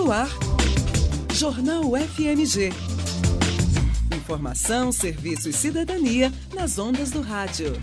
No ar, Jornal FMG. Informação, serviço e cidadania nas ondas do rádio.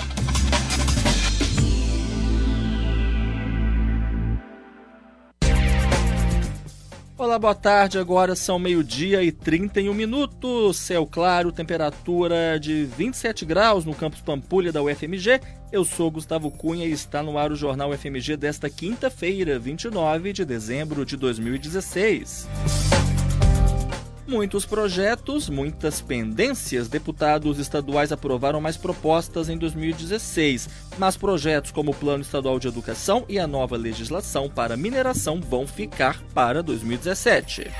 Olá, boa tarde. Agora são 12h31. Céu claro, temperatura de 27 graus no campus Pampulha da UFMG. Eu sou Gustavo Cunha e está no ar o Jornal FMG desta quinta-feira, 29 de dezembro de 2016. Muitos projetos, muitas pendências. Deputados estaduais aprovaram mais propostas em 2016, mas projetos como o Plano Estadual de Educação e a nova legislação para mineração vão ficar para 2017.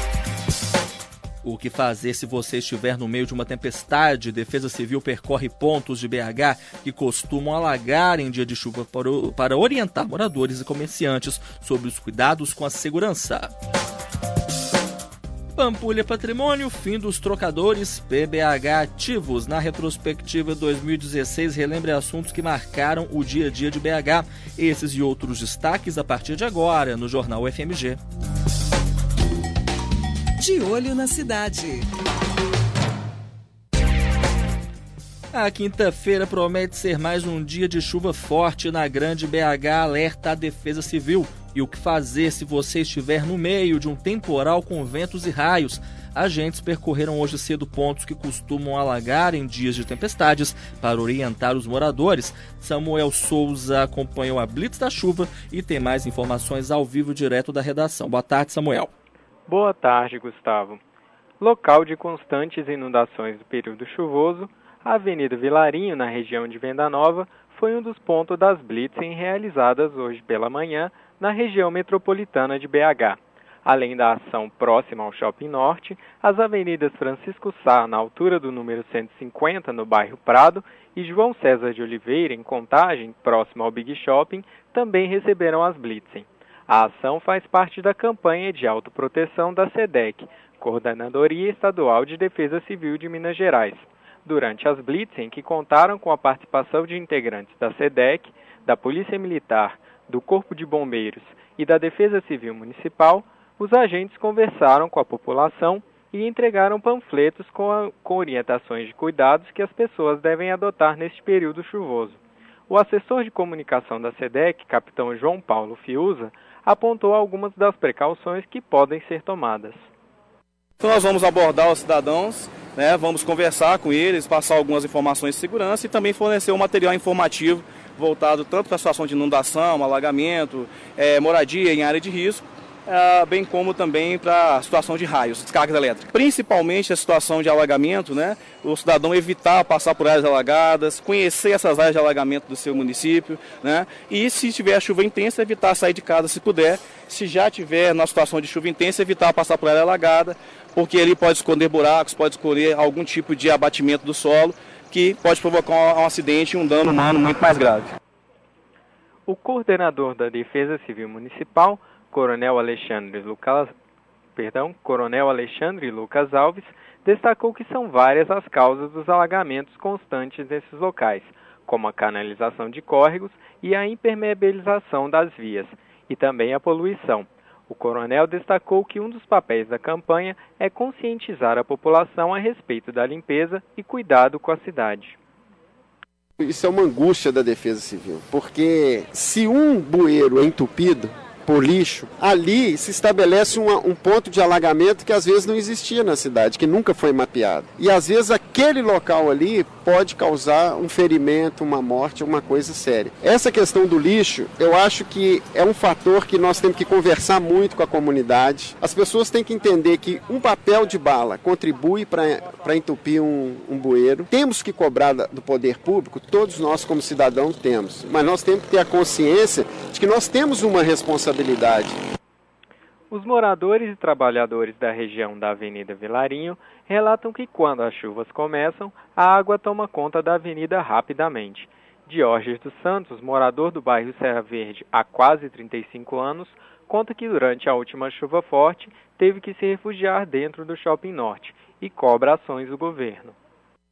O que fazer se você estiver no meio de uma tempestade? Defesa Civil percorre pontos de BH que costumam alagar em dia de chuva para orientar moradores e comerciantes sobre os cuidados com a segurança. Pampulha Patrimônio, fim dos trocadores, PBH ativos. Na retrospectiva 2016, relembre assuntos que marcaram o dia a dia de BH. Esses e outros destaques a partir de agora no Jornal FMG. De olho na cidade. A quinta-feira promete ser mais um dia de chuva forte na grande BH, alerta a Defesa Civil. E o que fazer se você estiver no meio de um temporal com ventos e raios? Agentes percorreram hoje cedo pontos que costumam alagar em dias de tempestades para orientar os moradores. Samuel Souza acompanhou a Blitz da chuva e tem mais informações ao vivo direto da redação. Boa tarde, Samuel. Boa tarde, Gustavo. Local de constantes inundações do período chuvoso, a Avenida Vilarinho, na região de Venda Nova, foi um dos pontos das blitzen realizadas hoje pela manhã na região metropolitana de BH. Além da ação próxima ao Shopping Norte, as avenidas Francisco Sá, na altura do número 150, no bairro Prado, e João César de Oliveira, em Contagem, próximo ao Big Shopping, também receberam as blitzen. A ação faz parte da campanha de autoproteção da SEDEC, Coordenadoria Estadual de Defesa Civil de Minas Gerais. Durante as blitzen, que contaram com a participação de integrantes da SEDEC, da Polícia Militar, do Corpo de Bombeiros e da Defesa Civil Municipal, os agentes conversaram com a população e entregaram panfletos com orientações de cuidados que as pessoas devem adotar neste período chuvoso. O assessor de comunicação da SEDEC, capitão João Paulo Fiuza, apontou algumas das precauções que podem ser tomadas. Então nós vamos abordar os cidadãos, vamos conversar com eles, passar algumas informações de segurança e também fornecer um material informativo voltado tanto para a situação de inundação, alagamento, moradia em área de risco, bem como também para a situação de raios, descargas elétricas. Principalmente a situação de alagamento, o cidadão evitar passar por áreas alagadas, conhecer essas áreas de alagamento do seu município, e se tiver chuva intensa, evitar sair de casa se puder. Se já tiver na situação de chuva intensa, evitar passar por área alagada, porque ele pode esconder buracos, pode escolher algum tipo de abatimento do solo, que pode provocar um acidente e um dano humano muito mais grave. O coordenador da Defesa Civil Municipal, Coronel Alexandre Lucas Alves, destacou que são várias as causas dos alagamentos constantes nesses locais, como a canalização de córregos e a impermeabilização das vias, e também a poluição. O coronel destacou que um dos papéis da campanha é conscientizar a população a respeito da limpeza e cuidado com a cidade. Isso é uma angústia da Defesa Civil, porque se um bueiro é entupido por lixo, ali se estabelece um ponto de alagamento que às vezes não existia na cidade, que nunca foi mapeado. E às vezes aquele local ali pode causar um ferimento, uma morte, uma coisa séria. Essa questão do lixo, eu acho que é um fator que nós temos que conversar muito com a comunidade. As pessoas têm que entender que um papel de bala contribui para entupir um bueiro. Temos que cobrar do poder público, todos nós como cidadãos temos, mas nós temos que ter a consciência de que nós temos uma responsabilidade. Os moradores e trabalhadores da região da Avenida Vilarinho relatam que quando as chuvas começam, a água toma conta da avenida rapidamente. Diógenes dos Santos, morador do bairro Serra Verde há quase 35 anos, conta que durante a última chuva forte teve que se refugiar dentro do Shopping Norte e cobra ações do governo.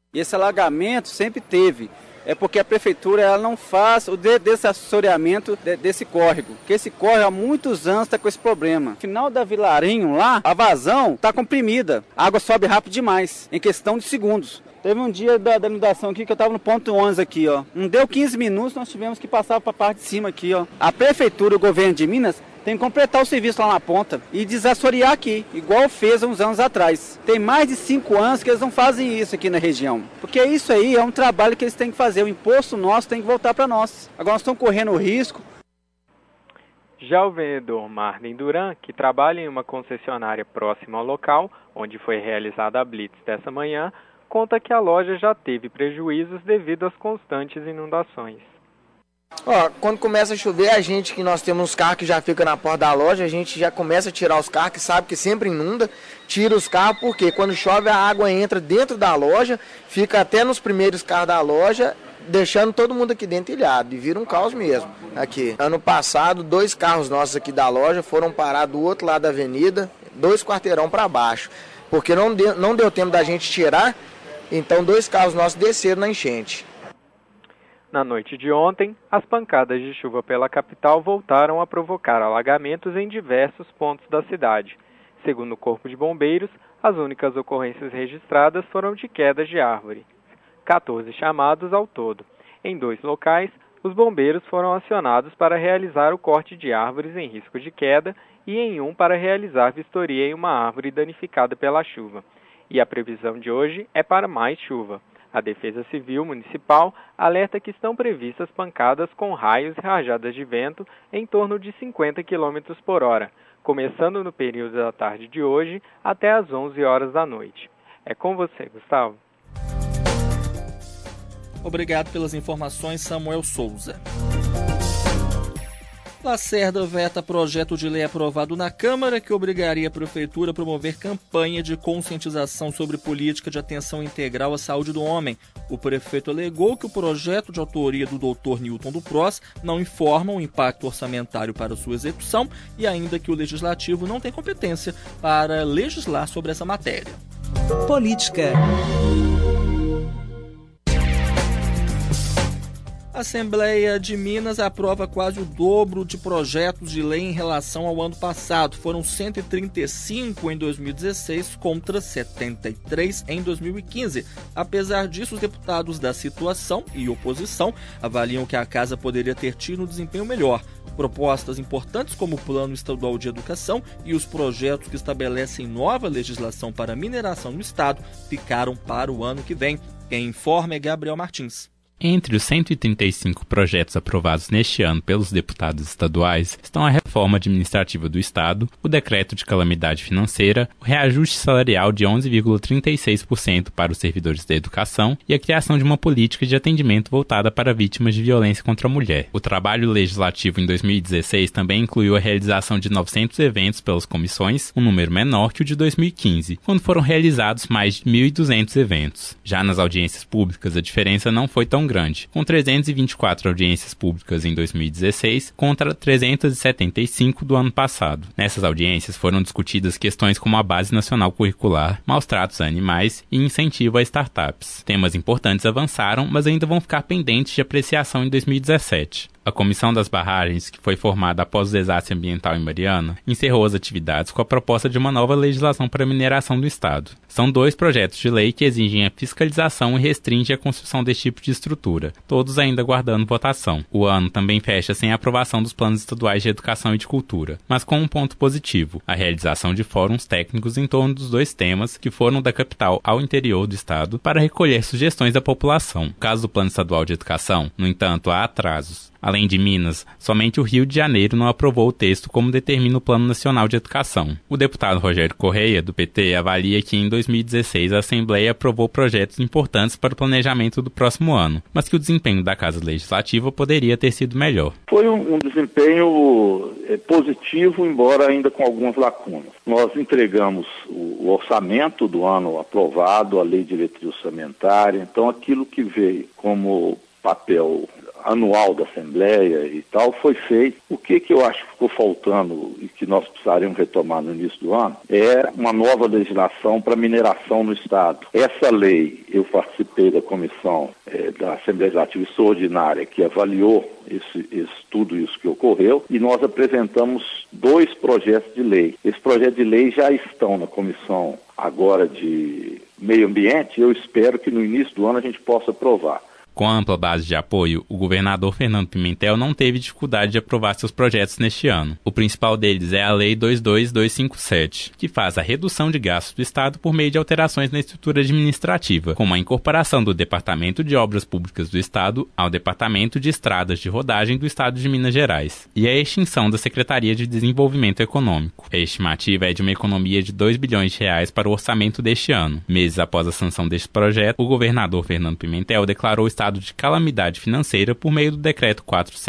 E esse alagamento sempre teve. É porque a prefeitura ela não faz o desassoreamento desse córrego. Porque esse córrego há muitos anos está com esse problema. No final da Vilarinho lá, a vazão está comprimida. A água sobe rápido demais, em questão de segundos. Teve um dia da inundação aqui que eu estava no ponto 11 aqui, ó. Não deu 15 minutos, nós tivemos que passar para a parte de cima aqui, ó. A prefeitura, o governo de Minas, tem que completar o serviço lá na ponta e desassorear aqui, igual fez há uns anos atrás. Tem mais de 5 anos que eles não fazem isso aqui na região. Porque isso aí é um trabalho que eles têm que fazer. O imposto nosso tem que voltar para nós. Agora nós estamos correndo o risco. Já o vendedor Marlin Duran, que trabalha em uma concessionária próxima ao local, onde foi realizada a blitz dessa manhã, conta que a loja já teve prejuízos devido às constantes inundações. Quando começa a chover, a gente que nós temos uns carros que já ficam na porta da loja, a gente já começa a tirar os carros, que sabe que sempre inunda, tira os carros, porque quando chove a água entra dentro da loja, fica até nos primeiros carros da loja, deixando todo mundo aqui dentro ilhado, e vira um caos mesmo aqui. Ano passado, 2 carros nossos aqui da loja foram parar do outro lado da avenida, 2 quarteirão para baixo, porque não deu tempo da gente tirar, então 2 carros nossos desceram na enchente. Na noite de ontem, as pancadas de chuva pela capital voltaram a provocar alagamentos em diversos pontos da cidade. Segundo o Corpo de Bombeiros, as únicas ocorrências registradas foram de quedas de árvore. 14 chamados ao todo. Em 2 locais, os bombeiros foram acionados para realizar o corte de árvores em risco de queda e em um para realizar vistoria em uma árvore danificada pela chuva. E a previsão de hoje é para mais chuva. A Defesa Civil Municipal alerta que estão previstas pancadas com raios e rajadas de vento em torno de 50 km por hora, começando no período da tarde de hoje até às 11 horas da noite. É com você, Gustavo. Obrigado pelas informações, Samuel Souza. Lacerda veta projeto de lei aprovado na Câmara que obrigaria a Prefeitura a promover campanha de conscientização sobre política de atenção integral à saúde do homem. O prefeito alegou que o projeto de autoria do Dr. Newton do Prós não informa o impacto orçamentário para sua execução e ainda que o Legislativo não tem competência para legislar sobre essa matéria. Política. A Assembleia de Minas aprova quase o dobro de projetos de lei em relação ao ano passado. Foram 135 em 2016 contra 73 em 2015. Apesar disso, os deputados da situação e oposição avaliam que a Casa poderia ter tido um desempenho melhor. Propostas importantes como o Plano Estadual de Educação e os projetos que estabelecem nova legislação para mineração no Estado ficaram para o ano que vem. Quem informa é Gabriel Martins. Entre os 135 projetos aprovados neste ano pelos deputados estaduais estão a reforma administrativa do Estado, o decreto de calamidade financeira, o reajuste salarial de 11,36% para os servidores da educação e a criação de uma política de atendimento voltada para vítimas de violência contra a mulher. O trabalho legislativo em 2016 também incluiu a realização de 900 eventos pelas comissões, um número menor que o de 2015, quando foram realizados mais de 1.200 eventos. Já nas audiências públicas, a diferença não foi tão grande, com 324 audiências públicas em 2016 contra 375 do ano passado. Nessas audiências foram discutidas questões como a Base Nacional Curricular, maus tratos a animais e incentivo a startups. Temas importantes avançaram, mas ainda vão ficar pendentes de apreciação em 2017. A Comissão das Barragens, que foi formada após o desastre ambiental em Mariana, encerrou as atividades com a proposta de uma nova legislação para a mineração do Estado. São 2 projetos de lei que exigem a fiscalização e restringem a construção desse tipo de estrutura, todos ainda aguardando votação. O ano também fecha sem a aprovação dos planos estaduais de educação e de cultura, mas com um ponto positivo, a realização de fóruns técnicos em torno dos 2 temas que foram da capital ao interior do Estado para recolher sugestões da população. No caso do Plano Estadual de Educação, no entanto, há atrasos. Além de Minas, somente o Rio de Janeiro não aprovou o texto como determina o Plano Nacional de Educação. O deputado Rogério Correia, do PT, avalia que em 2016 a Assembleia aprovou projetos importantes para o planejamento do próximo ano, mas que o desempenho da Casa Legislativa poderia ter sido melhor. Foi um desempenho positivo, embora ainda com algumas lacunas. Nós entregamos o orçamento do ano aprovado, a Lei de Diretriz Orçamentária, então aquilo que veio como papel anual da Assembleia e tal, foi feito. O que eu acho que ficou faltando e que nós precisaríamos retomar no início do ano é uma nova legislação para mineração no Estado. Essa lei, eu participei da comissão da Assembleia Legislativa Extraordinária que avaliou tudo isso que ocorreu, e nós apresentamos 2 projetos de lei. Esses projetos de lei já estão na comissão agora de Meio Ambiente, e eu espero que no início do ano a gente possa aprovar. Com ampla base de apoio, o governador Fernando Pimentel não teve dificuldade de aprovar seus projetos neste ano. O principal deles é a Lei 22257, que faz a redução de gastos do Estado por meio de alterações na estrutura administrativa, como a incorporação do Departamento de Obras Públicas do Estado ao Departamento de Estradas de Rodagem do Estado de Minas Gerais, e a extinção da Secretaria de Desenvolvimento Econômico. A estimativa é de uma economia de R$ 2 bilhões para o orçamento deste ano. Meses após a sanção deste projeto, o governador Fernando Pimentel declarou o estado de calamidade financeira por meio do Decreto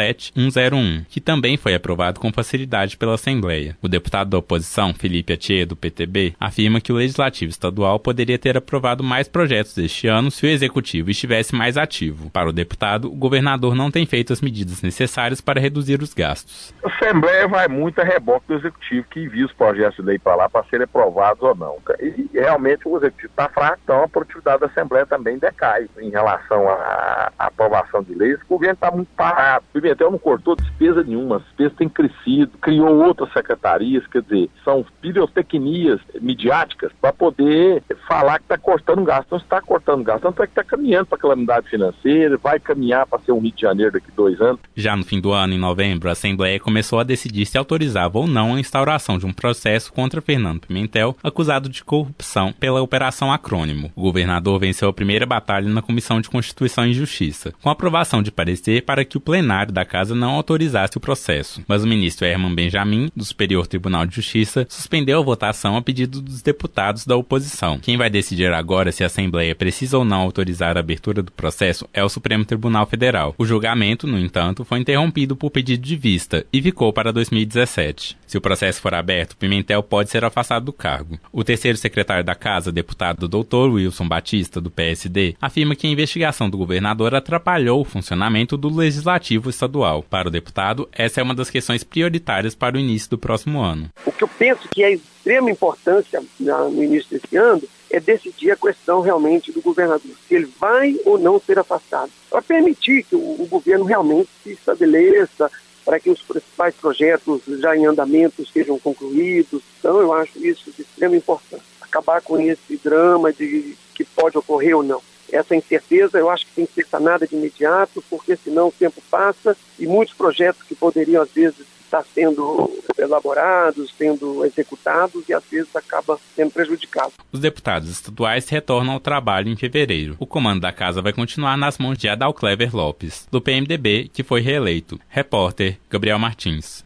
47101, que também foi aprovado com facilidade pela Assembleia. O deputado da oposição, Felipe Atier, do PTB, afirma que o Legislativo Estadual poderia ter aprovado mais projetos este ano se o Executivo estivesse mais ativo. Para o deputado, o governador não tem feito as medidas necessárias para reduzir os gastos. A Assembleia vai muito a reboque do Executivo, que envia os projetos de lei para lá para serem aprovados ou não. E realmente o Executivo está fraco, então a produtividade da Assembleia também decai em relação a aprovação de leis. O governo está muito parado. O Pimentel não cortou despesa nenhuma, as despesas têm crescido, criou outras secretarias, quer dizer, são pirotecnias midiáticas para poder falar que está cortando gasto. Não está cortando gasto, tanto é que está caminhando para a calamidade financeira, vai caminhar para ser um Rio de Janeiro daqui a 2 anos. Já no fim do ano, em novembro, a Assembleia começou a decidir se autorizava ou não a instauração de um processo contra Fernando Pimentel, acusado de corrupção pela Operação Acrônimo. O governador venceu a primeira batalha na Comissão de Constituição e Justiça, com aprovação de parecer para que o plenário da Casa não autorizasse o processo. Mas o ministro Herman Benjamin, do Superior Tribunal de Justiça, suspendeu a votação a pedido dos deputados da oposição. Quem vai decidir agora se a Assembleia precisa ou não autorizar a abertura do processo é o Supremo Tribunal Federal. O julgamento, no entanto, foi interrompido por pedido de vista e ficou para 2017. Se o processo for aberto, Pimentel pode ser afastado do cargo. O terceiro secretário da Casa, deputado Dr. Wilson Batista, do PSD, afirma que a investigação do governador atrapalhou o funcionamento do Legislativo Estadual. Para o deputado, essa é uma das questões prioritárias para o início do próximo ano. O que eu penso que é de extrema importância no início desse ano é decidir a questão realmente do governador, se ele vai ou não ser afastado, para permitir que o governo realmente se estabeleça, para que os principais projetos já em andamento sejam concluídos. Então eu acho isso de extrema importância. Acabar com esse drama de que pode ocorrer ou não. Essa incerteza eu acho que tem que ser sanada de imediato, porque senão o tempo passa e muitos projetos que poderiam às vezes estar sendo elaborados, sendo executados e às vezes acaba sendo prejudicado. Os deputados estaduais retornam ao trabalho em fevereiro. O comando da casa vai continuar nas mãos de Adalclever Lopes, do PMDB, que foi reeleito. Repórter Gabriel Martins.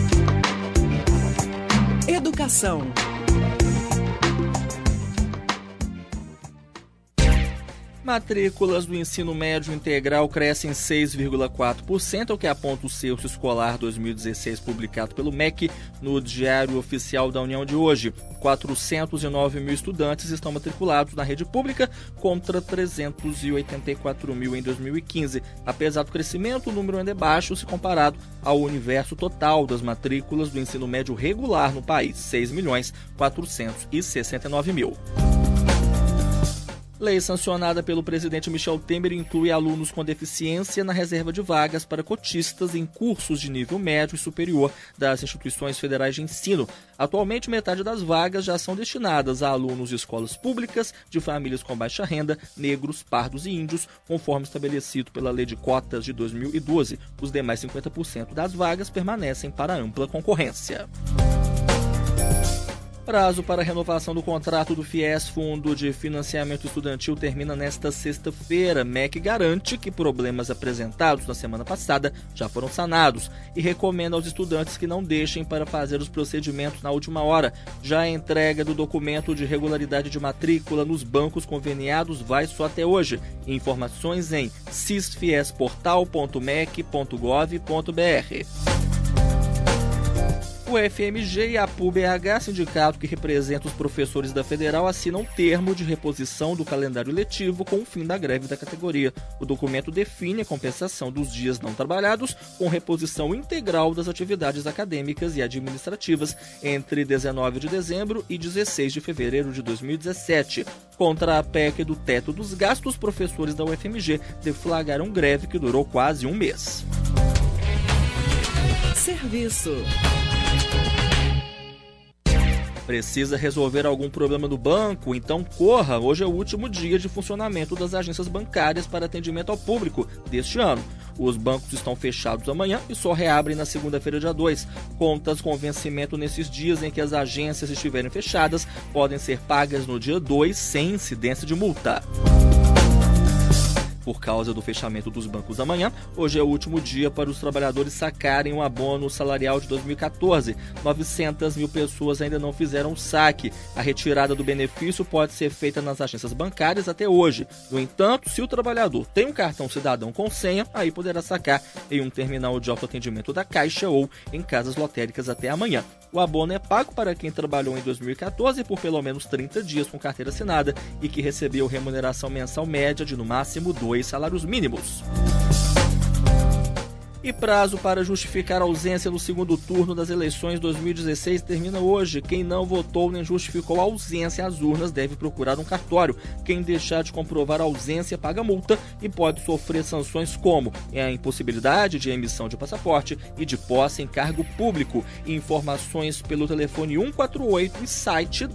Educação. Matrículas do ensino médio integral crescem 6,4%, o que aponta o Censo Escolar 2016 publicado pelo MEC no Diário Oficial da União de hoje. 409 mil estudantes estão matriculados na rede pública contra 384 mil em 2015. Apesar do crescimento, o número ainda é baixo se comparado ao universo total das matrículas do ensino médio regular no país, 6.469.000. Lei sancionada pelo presidente Michel Temer inclui alunos com deficiência na reserva de vagas para cotistas em cursos de nível médio e superior das instituições federais de ensino. Atualmente, metade das vagas já são destinadas a alunos de escolas públicas, de famílias com baixa renda, negros, pardos e índios, conforme estabelecido pela Lei de Cotas de 2012. Os demais 50% das vagas permanecem para ampla concorrência. Prazo para a renovação do contrato do FIES, Fundo de Financiamento Estudantil, termina nesta sexta-feira. MEC garante que problemas apresentados na semana passada já foram sanados e recomenda aos estudantes que não deixem para fazer os procedimentos na última hora. Já a entrega do documento de regularidade de matrícula nos bancos conveniados vai só até hoje. Informações em cisfiesportal.mec.gov.br. O FMG e a PUB-RH, sindicato que representa os professores da Federal, assinam termo de reposição do calendário letivo com o fim da greve da categoria. O documento define a compensação dos dias não trabalhados com reposição integral das atividades acadêmicas e administrativas entre 19 de dezembro e 16 de fevereiro de 2017. Contra a PEC do teto dos gastos, os professores da UFMG deflagraram greve que durou quase um mês. Serviço. Precisa resolver algum problema no banco? Então corra! Hoje é o último dia de funcionamento das agências bancárias para atendimento ao público deste ano. Os bancos estão fechados amanhã e só reabrem na segunda-feira, dia 2. Contas com vencimento nesses dias em que as agências estiverem fechadas podem ser pagas no dia 2 sem incidência de multa. Por causa do fechamento dos bancos amanhã, hoje é o último dia para os trabalhadores sacarem o abono salarial de 2014. 900 mil pessoas ainda não fizeram o saque. A retirada do benefício pode ser feita nas agências bancárias até hoje. No entanto, se o trabalhador tem um cartão cidadão com senha, aí poderá sacar em um terminal de autoatendimento da Caixa ou em casas lotéricas até amanhã. O abono é pago para quem trabalhou em 2014 por pelo menos 30 dias com carteira assinada e que recebeu remuneração mensal média de no máximo 2 salários mínimos. E prazo para justificar a ausência no segundo turno das eleições 2016 termina hoje. Quem não votou nem justificou a ausência às urnas deve procurar um cartório. Quem deixar de comprovar a ausência paga multa e pode sofrer sanções como a impossibilidade de emissão de passaporte e de posse em cargo público. Informações pelo telefone 148 e site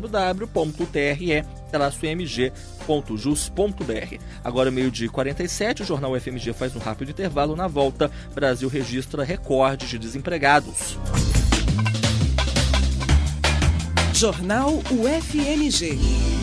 www.tre-mg.jus.br. Agora, meio-dia e 47, o Jornal FMG faz um rápido intervalo. Na volta, Brasil registra recorde de desempregados. Jornal UFMG.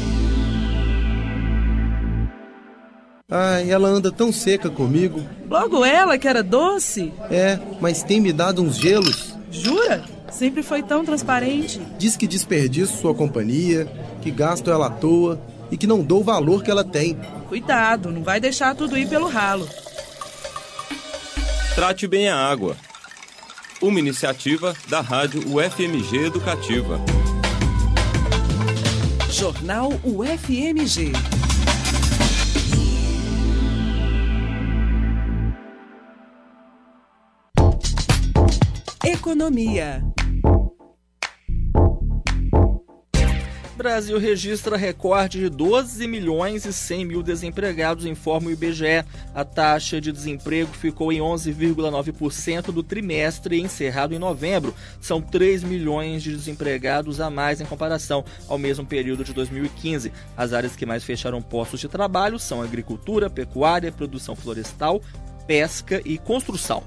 Ai, ela anda tão seca comigo. Logo ela, que era doce. É, mas tem me dado uns gelos. Jura? Sempre foi tão transparente. Diz que desperdiço sua companhia, que gasto ela à toa e que não dou o valor que ela tem. Cuidado, não vai deixar tudo ir pelo ralo. Trate bem a água. Uma iniciativa da Rádio UFMG Educativa. Jornal UFMG. Economia. Brasil registra recorde de 12 milhões e 100 mil desempregados, informa o IBGE. A taxa de desemprego ficou em 11,9% do trimestre encerrado em novembro. São 3 milhões de desempregados a mais em comparação ao mesmo período de 2015. As áreas que mais fecharam postos de trabalho são agricultura, pecuária, produção florestal, pesca e construção.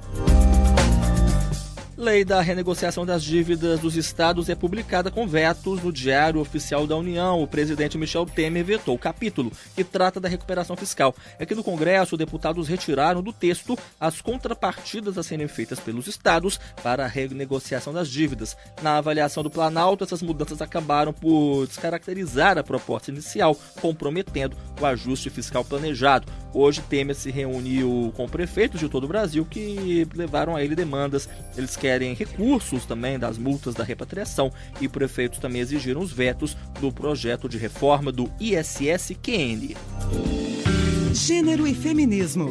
Lei da renegociação das dívidas dos estados é publicada com vetos no Diário Oficial da União. O presidente Michel Temer vetou o capítulo que trata da recuperação fiscal. Aqui no Congresso, deputados retiraram do texto as contrapartidas a serem feitas pelos estados para a renegociação das dívidas. Na avaliação do Planalto, essas mudanças acabaram por descaracterizar a proposta inicial, comprometendo o ajuste fiscal planejado. Hoje, Temer se reuniu com prefeitos de todo o Brasil que levaram a ele demandas. Eles querem recursos também das multas da repatriação e prefeitos também exigiram os vetos do projeto de reforma do ISS-QN. Gênero e feminismo.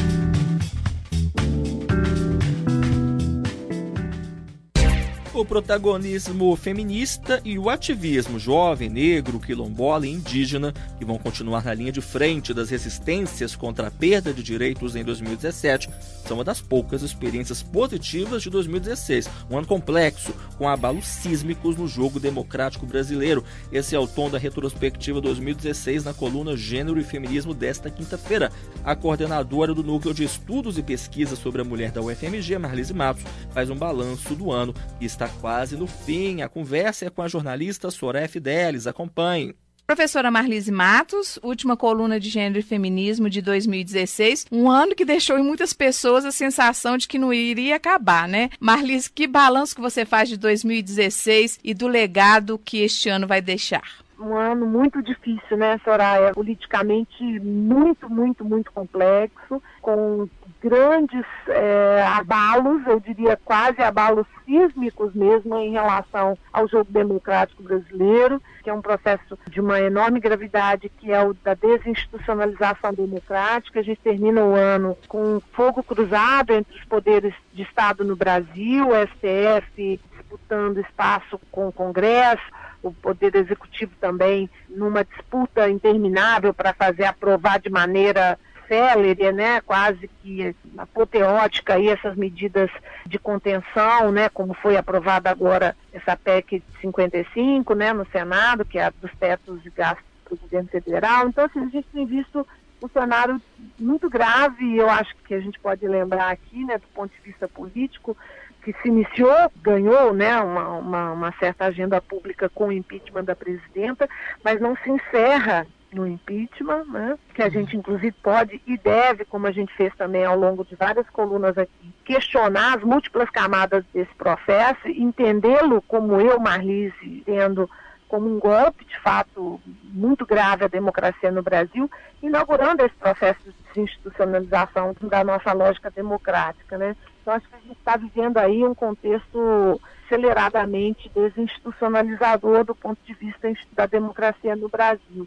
O protagonismo feminista e o ativismo jovem, negro, quilombola e indígena, que vão continuar na linha de frente das resistências contra a perda de direitos em 2017, são uma das poucas experiências positivas de 2016. Um ano complexo, com abalos sísmicos no jogo democrático brasileiro. Esse é o tom da retrospectiva 2016 na coluna Gênero e Feminismo desta quinta-feira. A coordenadora do Núcleo de Estudos e Pesquisa sobre a Mulher da UFMG, Marlise Matos, faz um balanço do ano que está quase no fim. A conversa é com a jornalista Soraya Fidelis. Acompanhe. Professora Marlise Matos, última coluna de Gênero e Feminismo de 2016, um ano que deixou em muitas pessoas a sensação de que não iria acabar, né? Marlise, que balanço que você faz de 2016 e do legado que este ano vai deixar? Um ano muito difícil, né, Soraya? Politicamente muito complexo, com grandes abalos, eu diria quase abalos sísmicos mesmo em relação ao jogo democrático brasileiro, que é um processo de uma enorme gravidade, que é o da desinstitucionalização democrática. A gente termina o ano com fogo cruzado entre os poderes de Estado no Brasil, o STF disputando espaço com o Congresso, o Poder Executivo também numa disputa interminável para fazer aprovar de maneira célere, né, quase que apoteótica aí essas medidas de contenção, né, como foi aprovada agora essa PEC 55, né, no Senado, que é a dos tetos de gastos do governo federal. Então, assim, a gente tem visto um cenário muito grave, e eu acho que a gente pode lembrar aqui, né, do ponto de vista político, que se iniciou, ganhou, né, uma certa agenda pública com o impeachment da presidenta, mas não se encerra no impeachment, né, que a gente inclusive pode e deve, como a gente fez também ao longo de várias colunas aqui, questionar as múltiplas camadas desse processo, entendê-lo como eu, Marlise, entendo como um golpe, de fato, muito grave à democracia no Brasil, inaugurando esse processo de desinstitucionalização da nossa lógica democrática, né? Então, acho que a gente está vivendo aí um contexto aceleradamente desinstitucionalizador do ponto de vista da democracia no Brasil.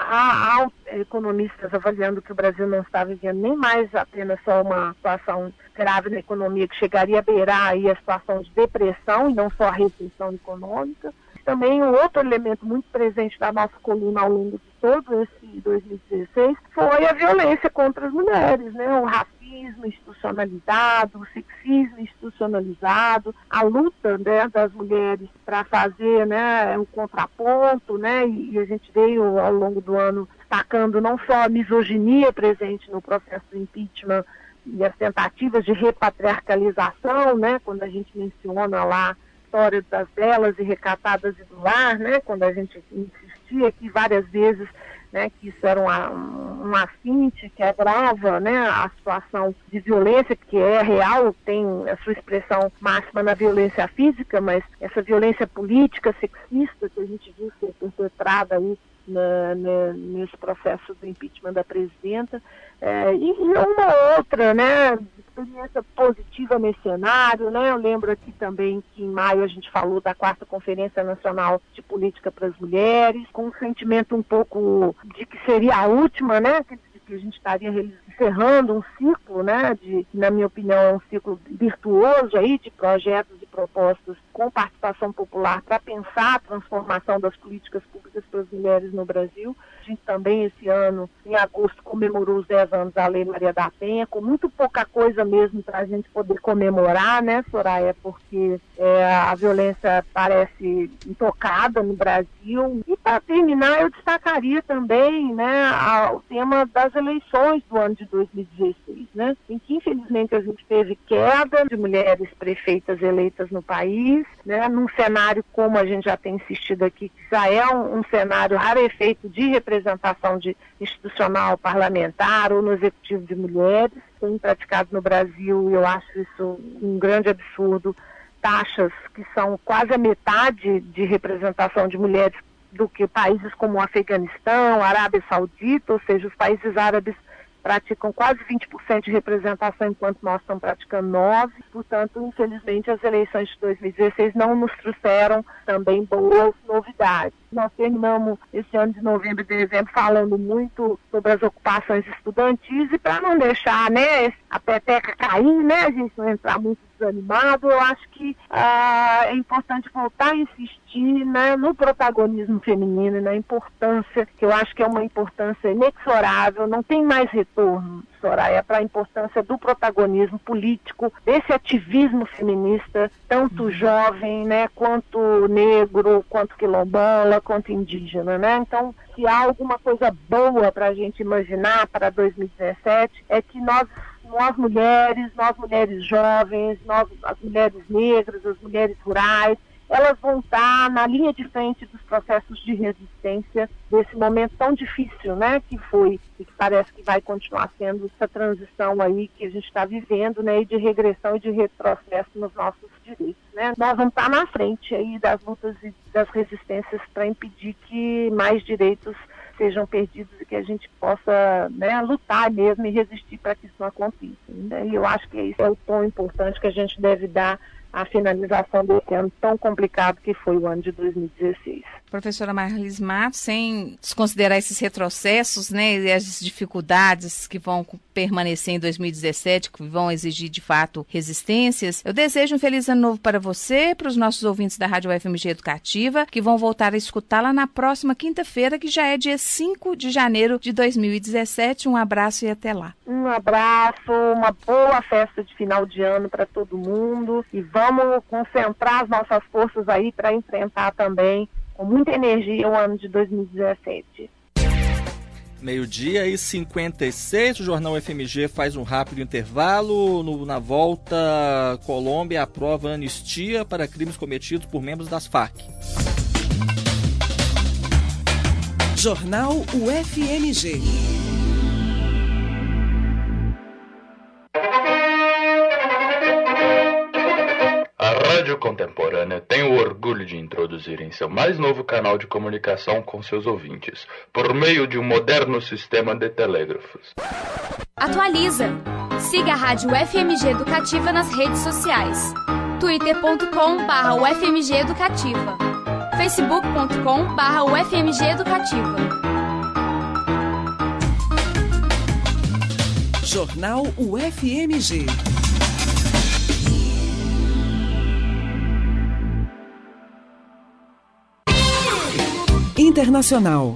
Há economistas avaliando que o Brasil não está vivendo nem mais apenas só uma situação grave na economia, que chegaria a beirar aí a situação de depressão e não só a recessão econômica. Também um outro elemento muito presente da nossa coluna ao longo de todo esse 2016 foi a violência contra as mulheres, né? O racismo institucionalizado, o sexismo institucionalizado, a luta, né, das mulheres para fazer, né, um contraponto, né? E a gente veio ao longo do ano destacando não só a misoginia presente no processo do impeachment e as tentativas de repatriarcalização, né? Quando a gente menciona lá história das belas e recatadas e do lar, né, quando a gente insistia aqui várias vezes, né, que isso era um afinte que agrava, né, a situação de violência, que é real, tem a sua expressão máxima na violência física, mas essa violência política, sexista, que a gente viu ser perpetrada aí nesse processo do impeachment da presidenta, e uma outra, né, experiência positiva nesse cenário, né? Eu lembro aqui também que em maio a gente falou da 4ª Conferência Nacional de Política para as Mulheres, com um sentimento um pouco de que seria a última, né? Que a gente estaria encerrando um ciclo, né? Na minha opinião, é um ciclo virtuoso aí de projetos e propostas com participação popular para pensar a transformação das políticas públicas para as mulheres no Brasil. A gente também, esse ano, em agosto, comemorou os 10 anos da Lei Maria da Penha, com muito pouca coisa mesmo para a gente poder comemorar, né, Soraya, porque a violência parece intocada no Brasil. E para terminar, eu destacaria também, né, o tema das eleições do ano de 2016, né, em que infelizmente a gente teve queda de mulheres prefeitas eleitas no país, né, num cenário, como a gente já tem insistido aqui, que já é um cenário rarefeito de representação institucional parlamentar ou no executivo de mulheres. Tem praticado no Brasil, eu acho isso um grande absurdo, taxas que são quase a metade de representação de mulheres do que países como o Afeganistão, Arábia Saudita, ou seja, os países árabes praticam quase 20% de representação, enquanto nós estamos praticando 9%. Portanto, infelizmente, as eleições de 2016 não nos trouxeram também boas novidades. Nós terminamos esse ano de novembro e dezembro falando muito sobre as ocupações estudantis, e para não deixar, né, a peteca cair, né, a gente não entrar muito desanimado, eu acho que é importante voltar a insistir, né, no protagonismo feminino e na importância, que eu acho que é uma importância inexorável, não tem mais retorno, Soraya, para a importância do protagonismo político, desse ativismo feminista, tanto jovem, né, quanto negro, quanto quilombola, quanto indígena, né? Então, se há alguma coisa boa para a gente imaginar para 2017, é que nós mulheres jovens, as mulheres negras, as mulheres rurais, elas vão estar na linha de frente dos processos de resistência desse momento tão difícil, né, que foi e que parece que vai continuar sendo essa transição aí que a gente está vivendo, né, e de regressão e de retrocesso nos nossos direitos, né. Nós vamos estar na frente aí das lutas e das resistências para impedir que mais direitos sejam perdidos e que a gente possa, né, lutar mesmo e resistir para que isso não aconteça. E eu acho que esse é o tom importante que a gente deve dar à finalização desse ano tão complicado que foi o ano de 2016. Professora Marlise Matos, sem desconsiderar esses retrocessos, né, e as dificuldades que vão permanecer em 2017, que vão exigir, de fato, resistências, eu desejo um feliz ano novo para você, para os nossos ouvintes da Rádio UFMG Educativa, que vão voltar a escutá-la na próxima quinta-feira, que já é dia 5 de janeiro de 2017. Um abraço e até lá. Um abraço, uma boa festa de final de ano para todo mundo e vamos concentrar as nossas forças aí para enfrentar também com muita energia o ano de 2017. 12h56, o Jornal FMG faz um rápido intervalo. Na volta, Colômbia aprova anistia para crimes cometidos por membros das Farc. Jornal UFMG. A Rádio Contemporânea tem o orgulho de introduzir em seu mais novo canal de comunicação com seus ouvintes, por meio de um moderno sistema de telégrafos. Atualiza! Siga a Rádio UFMG Educativa nas redes sociais. twitter.com/UFMG Educativa. facebook.com/UFMG Educativa. Jornal UFMG. Internacional.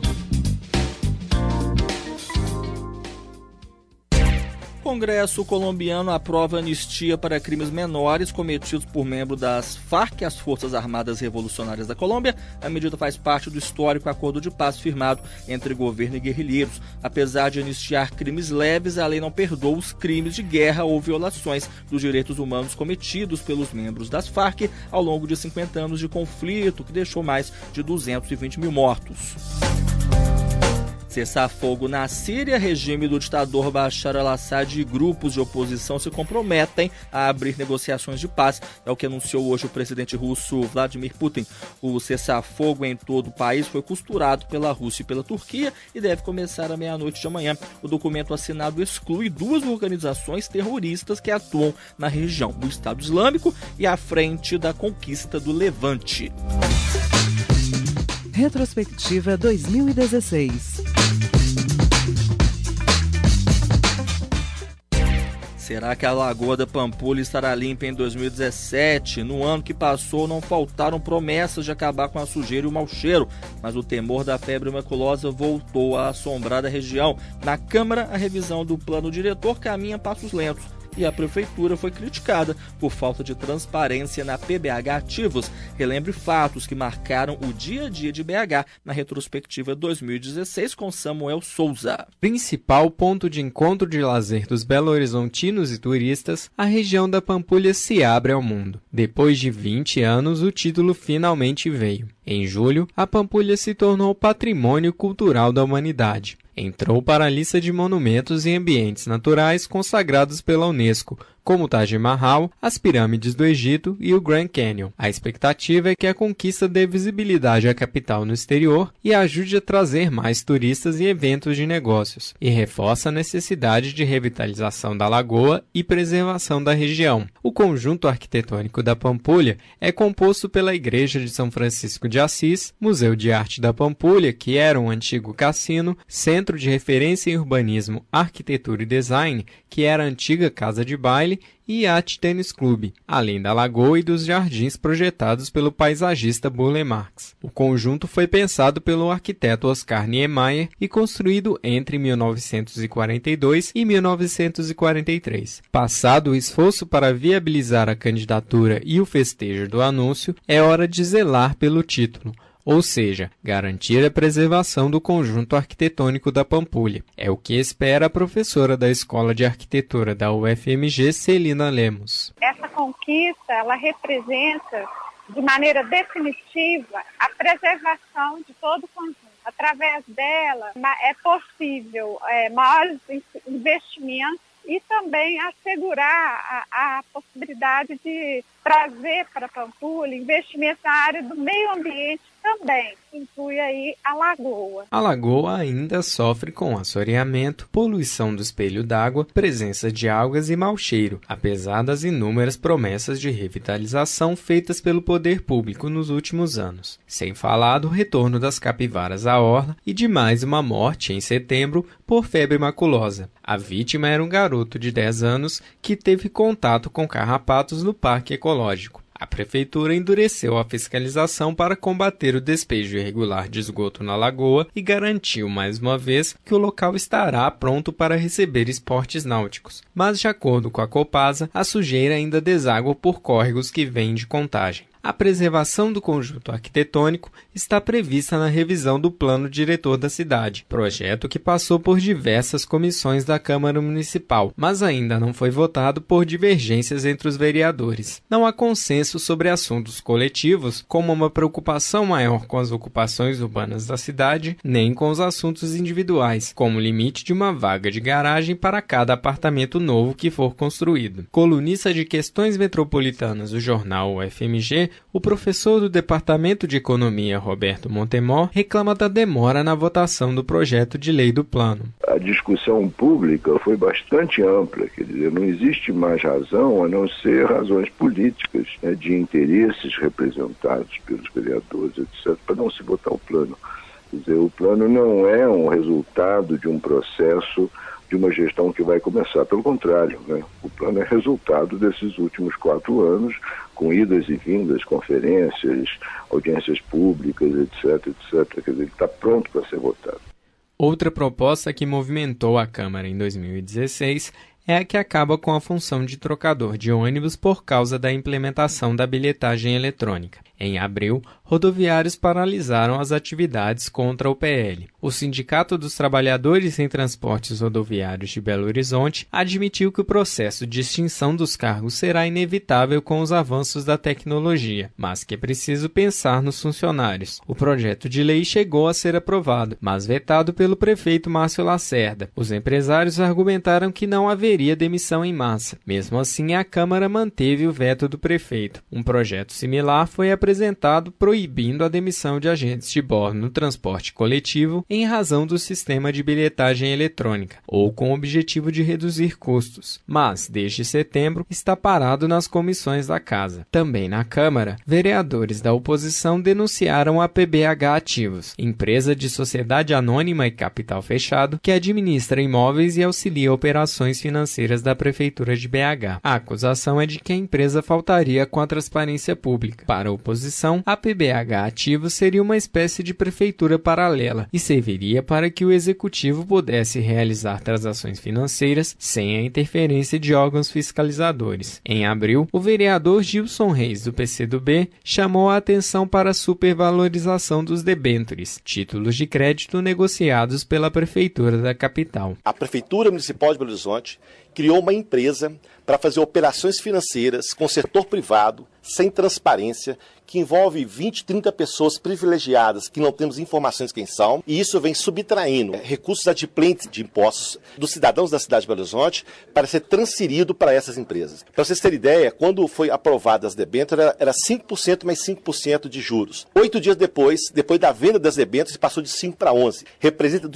O Congresso colombiano aprova anistia para crimes menores cometidos por membros das Farc, as Forças Armadas Revolucionárias da Colômbia. A medida faz parte do histórico acordo de paz firmado entre governo e guerrilheiros. Apesar de anistiar crimes leves, a lei não perdoa os crimes de guerra ou violações dos direitos humanos cometidos pelos membros das Farc ao longo de 50 anos de conflito, que deixou mais de 220 mil mortos. Cessar fogo na Síria, regime do ditador Bashar al-Assad e grupos de oposição se comprometem a abrir negociações de paz. É o que anunciou hoje o presidente russo Vladimir Putin. O cessar-fogo em todo o país foi costurado pela Rússia e pela Turquia e deve começar à meia-noite de amanhã. O documento assinado exclui duas organizações terroristas que atuam na região, o Estado Islâmico e a Frente da Conquista do Levante. Retrospectiva 2016. Será que a Lagoa da Pampulha estará limpa em 2017? No ano que passou, não faltaram promessas de acabar com a sujeira e o mau cheiro, mas o temor da febre maculosa voltou a assombrar a região. Na Câmara, a revisão do plano diretor caminha a passos lentos e a Prefeitura foi criticada por falta de transparência na PBH Ativos. Relembre fatos que marcaram o dia a dia de BH na retrospectiva 2016 com Samuel Souza. Principal ponto de encontro de lazer dos belo-horizontinos e turistas, a região da Pampulha se abre ao mundo. Depois de 20 anos, o título finalmente veio. Em julho, a Pampulha se tornou Patrimônio Cultural da Humanidade. Entrou para a lista de monumentos e ambientes naturais consagrados pela Unesco, como o Taj Mahal, as pirâmides do Egito e o Grand Canyon. A expectativa é que a conquista dê visibilidade à capital no exterior e ajude a trazer mais turistas e eventos de negócios, e reforça a necessidade de revitalização da lagoa e preservação da região. O conjunto arquitetônico da Pampulha é composto pela Igreja de São Francisco de Assis, Museu de Arte da Pampulha, que era um antigo cassino, Centro de Referência em Urbanismo, Arquitetura e Design, que era a antiga casa de baile, e Yacht Tênis Clube, além da lagoa e dos jardins projetados pelo paisagista Burle Marx. O conjunto foi pensado pelo arquiteto Oscar Niemeyer e construído entre 1942 e 1943. Passado o esforço para viabilizar a candidatura e o festejo do anúncio, é hora de zelar pelo título, ou seja, garantir a preservação do conjunto arquitetônico da Pampulha. É o que espera a professora da Escola de Arquitetura da UFMG, Celina Lemos. Essa conquista, ela representa, de maneira definitiva, a preservação de todo o conjunto. Através dela, é possível maiores investimentos e também assegurar a possibilidade de trazer para a Pampulha investimentos na área do meio ambiente, também inclui aí a lagoa. A lagoa ainda sofre com assoreamento, poluição do espelho d'água, presença de algas e mau cheiro, apesar das inúmeras promessas de revitalização feitas pelo poder público nos últimos anos. Sem falar do retorno das capivaras à orla e de mais uma morte em setembro por febre maculosa. A vítima era um garoto de 10 anos que teve contato com carrapatos no parque ecológico. A prefeitura endureceu a fiscalização para combater o despejo irregular de esgoto na lagoa e garantiu mais uma vez que o local estará pronto para receber esportes náuticos. Mas, de acordo com a Copasa, a sujeira ainda deságua por córregos que vêm de Contagem. A preservação do conjunto arquitetônico está prevista na revisão do Plano Diretor da cidade, projeto que passou por diversas comissões da Câmara Municipal, mas ainda não foi votado por divergências entre os vereadores. Não há consenso sobre assuntos coletivos, como uma preocupação maior com as ocupações urbanas da cidade, nem com os assuntos individuais, como o limite de uma vaga de garagem para cada apartamento novo que for construído. Colunista de questões metropolitanas do jornal UFMG, o professor do Departamento de Economia, Roberto Montemor, reclama da demora na votação do projeto de lei do plano. A discussão pública foi bastante ampla, quer dizer, não existe mais razão a não ser razões políticas, de interesses representados pelos vereadores, etc., para não se votar o plano. Quer dizer, o plano não é um resultado de um processo de uma gestão que vai começar. Pelo contrário, o plano é resultado desses últimos 4 anos, com idas e vindas, conferências, audiências públicas, etc., etc. Quer dizer, ele está pronto para ser votado. Outra proposta que movimentou a Câmara em 2016 é a que acaba com a função de trocador de ônibus por causa da implementação da bilhetagem eletrônica. Em abril, rodoviários paralisaram as atividades contra o PL. O Sindicato dos Trabalhadores em Transportes Rodoviários de Belo Horizonte admitiu que o processo de extinção dos cargos será inevitável com os avanços da tecnologia, mas que é preciso pensar nos funcionários. O projeto de lei chegou a ser aprovado, mas vetado pelo prefeito Márcio Lacerda. Os empresários argumentaram que não haveria demissão em massa. Mesmo assim, a Câmara manteve o veto do prefeito. Um projeto similar foi apresentado proibindo a demissão de agentes de bordo no transporte coletivo em razão do sistema de bilhetagem eletrônica, ou com o objetivo de reduzir custos, mas, desde setembro, está parado nas comissões da Casa. Também na Câmara, vereadores da oposição denunciaram a PBH Ativos, empresa de sociedade anônima e capital fechado, que administra imóveis e auxilia operações financeiras da Prefeitura de BH. A acusação é de que a empresa faltaria com a transparência pública. Para a oposição, a PBH Ativos seria uma espécie de prefeitura paralela e serviria para que o executivo pudesse realizar transações financeiras sem a interferência de órgãos fiscalizadores. Em abril, o vereador Gilson Reis, do PCdoB, chamou a atenção para a supervalorização dos debêntures, títulos de crédito negociados pela prefeitura da capital. A Prefeitura Municipal de Belo Horizonte criou uma empresa para fazer operações financeiras com o setor privado, sem transparência, que envolve 20, 30 pessoas privilegiadas que não temos informações quem são, e isso vem subtraindo recursos adimplentes de impostos dos cidadãos da cidade de Belo Horizonte para ser transferido para essas empresas. Para vocês terem ideia, quando foi aprovada as debêntures, era 5% mais 5% de juros. 8 dias depois da venda das debêntures, passou de 5 para 11. Representa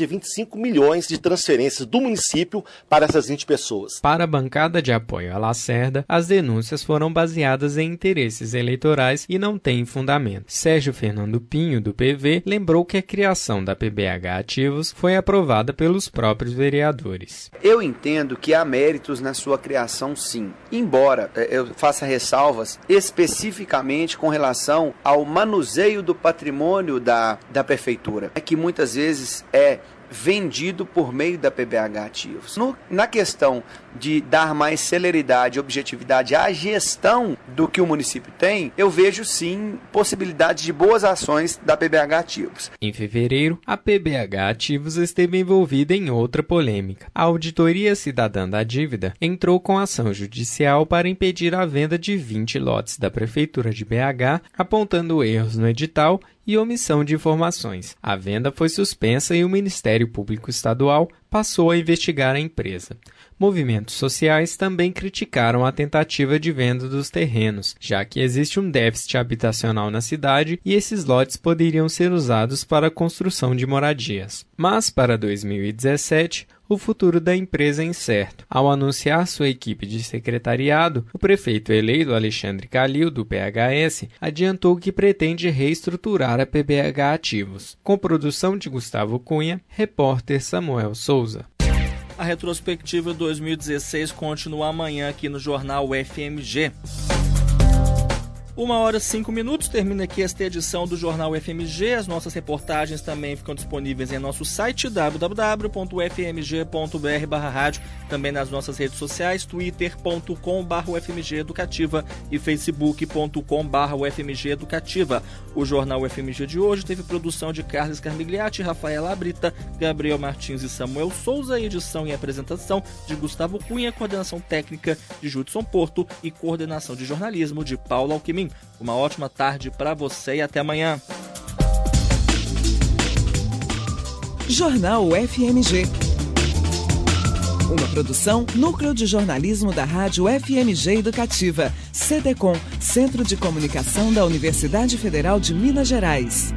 225 milhões de transferências do município para essas 20 pessoas. Para a bancada de apoio a Lacerda, as denúncias foram baseadas em interesses eleitorais e não têm fundamento. Sérgio Fernando Pinho, do PV, lembrou que a criação da PBH Ativos foi aprovada pelos próprios vereadores. Eu entendo que há méritos na sua criação, sim. Embora eu faça ressalvas especificamente com relação ao manuseio do patrimônio da prefeitura, que muitas vezes é vendido por meio da PBH Ativos. Na questão de dar mais celeridade e objetividade à gestão do que o município tem, eu vejo sim possibilidade de boas ações da PBH Ativos. Em fevereiro, a PBH Ativos esteve envolvida em outra polêmica. A Auditoria Cidadã da Dívida entrou com ação judicial para impedir a venda de 20 lotes da Prefeitura de BH, apontando erros no edital e omissão de informações. A venda foi suspensa e o Ministério Público Estadual passou a investigar a empresa. Movimentos sociais também criticaram a tentativa de venda dos terrenos, já que existe um déficit habitacional na cidade e esses lotes poderiam ser usados para a construção de moradias. Mas, para 2017, o futuro da empresa é incerto. Ao anunciar sua equipe de secretariado, o prefeito eleito Alexandre Calil, do PHS, adiantou que pretende reestruturar a PBH Ativos. Com produção de Gustavo Cunha, repórter Samuel Souza. A retrospectiva 2016 continua amanhã aqui no Jornal FMG. 1h05, termina aqui esta edição do Jornal FMG. As nossas reportagens também ficam disponíveis em nosso site www.fmg.br/rádio, também nas nossas redes sociais, twitter.com/ufmgeeducativa e facebook.com/ufmgeeducativa. O Jornal FMG de hoje teve produção de Carlos Carmigliati, Rafaela Abrita, Gabriel Martins e Samuel Souza, edição e apresentação de Gustavo Cunha, coordenação técnica de Judson Porto e coordenação de jornalismo de Paulo Alquimim. Uma ótima tarde para você e até amanhã. Jornal FMG. Uma produção Núcleo de Jornalismo da Rádio FMG Educativa. CDCom, Centro de Comunicação da Universidade Federal de Minas Gerais.